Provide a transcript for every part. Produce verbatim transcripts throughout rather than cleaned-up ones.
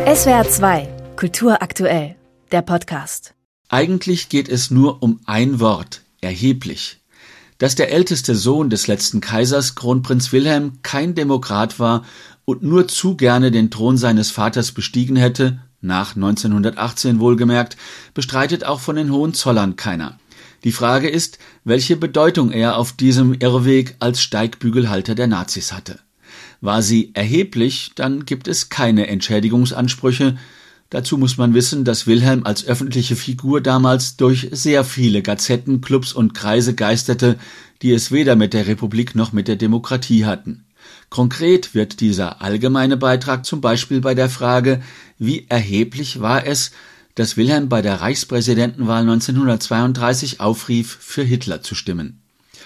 S W R zwei, Kultur aktuell, der Podcast. Eigentlich geht es nur um ein Wort, erheblich. Dass der älteste Sohn des letzten Kaisers, Kronprinz Wilhelm, kein Demokrat war und nur zu gerne den Thron seines Vaters bestiegen hätte, nach neunzehnhundertachtzehn wohlgemerkt, bestreitet auch von den Hohenzollern keiner. Die Frage ist, welche Bedeutung er auf diesem Irrweg als Steigbügelhalter der Nazis hatte. War sie erheblich, dann gibt es keine Entschädigungsansprüche. Dazu muss man wissen, dass Wilhelm als öffentliche Figur damals durch sehr viele Gazetten, Clubs und Kreise geisterte, die es weder mit der Republik noch mit der Demokratie hatten. Konkret wird dieser allgemeine Beitrag zum Beispiel bei der Frage, wie erheblich war es, dass Wilhelm bei der Reichspräsidentenwahl neunzehnhundertzweiunddreißig aufrief, für Hitler zu stimmen.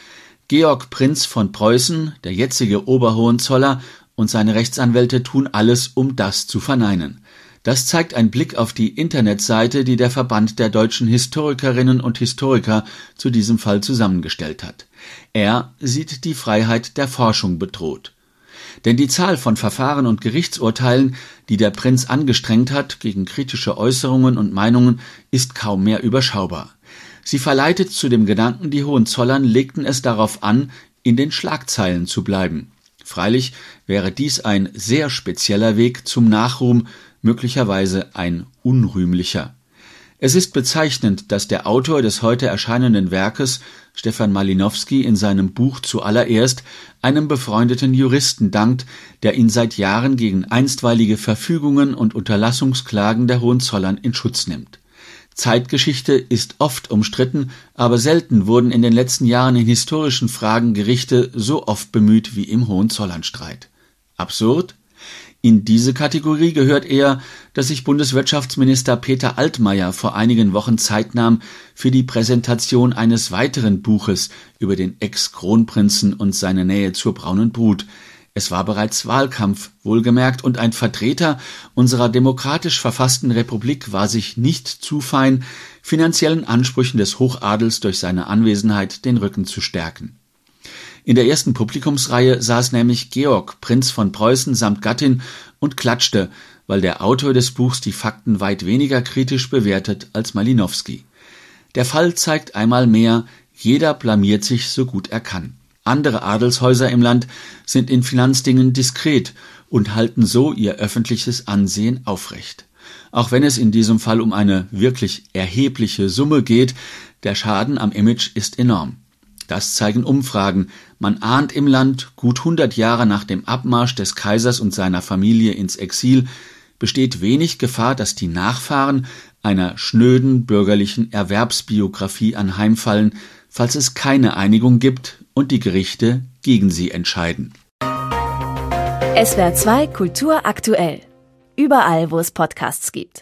Georg Prinz von Preußen, der jetzige Oberhohenzoller, und seine Rechtsanwälte tun alles, um das zu verneinen. Das zeigt ein Blick auf die Internetseite, die der Verband der deutschen Historikerinnen und Historiker zu diesem Fall zusammengestellt hat. Er sieht die Freiheit der Forschung bedroht. Denn die Zahl von Verfahren und Gerichtsurteilen, die der Prinz angestrengt hat gegen kritische Äußerungen und Meinungen, ist kaum mehr überschaubar. Sie verleitet zu dem Gedanken, die Hohenzollern legten es darauf an, in den Schlagzeilen zu bleiben. Freilich wäre dies ein sehr spezieller Weg zum Nachruhm, möglicherweise ein unrühmlicher. Es ist bezeichnend, dass der Autor des heute erscheinenden Werkes, Stefan Malinowski, in seinem Buch zuallererst einem befreundeten Juristen dankt, der ihn seit Jahren gegen einstweilige Verfügungen und Unterlassungsklagen der Hohenzollern in Schutz nimmt. Zeitgeschichte ist oft umstritten, aber selten wurden in den letzten Jahren in historischen Fragen Gerichte so oft bemüht wie im Hohenzollernstreit. Absurd? In diese Kategorie gehört eher, dass sich Bundeswirtschaftsminister Peter Altmaier vor einigen Wochen Zeit nahm für die Präsentation eines weiteren Buches über den Ex-Kronprinzen und seine Nähe zur Braunen Brut. Es war bereits Wahlkampf, wohlgemerkt, und ein Vertreter unserer demokratisch verfassten Republik war sich nicht zu fein, finanziellen Ansprüchen des Hochadels durch seine Anwesenheit den Rücken zu stärken. In der ersten Publikumsreihe saß nämlich Georg, Prinz von Preußen samt Gattin, und klatschte, weil der Autor des Buchs die Fakten weit weniger kritisch bewertet als Malinowski. Der Fall zeigt einmal mehr, jeder blamiert sich so gut er kann. Andere Adelshäuser im Land sind in Finanzdingen diskret und halten so ihr öffentliches Ansehen aufrecht. Auch wenn es in diesem Fall um eine wirklich erhebliche Summe geht, der Schaden am Image ist enorm. Das zeigen Umfragen. Man ahnt im Land, gut hundert Jahre nach dem Abmarsch des Kaisers und seiner Familie ins Exil, besteht wenig Gefahr, dass die Nachfahren einer schnöden bürgerlichen Erwerbsbiografie anheimfallen, falls es keine Einigung gibt und die Gerichte gegen sie entscheiden. S W R zwei Kultur aktuell. Überall, wo es Podcasts gibt.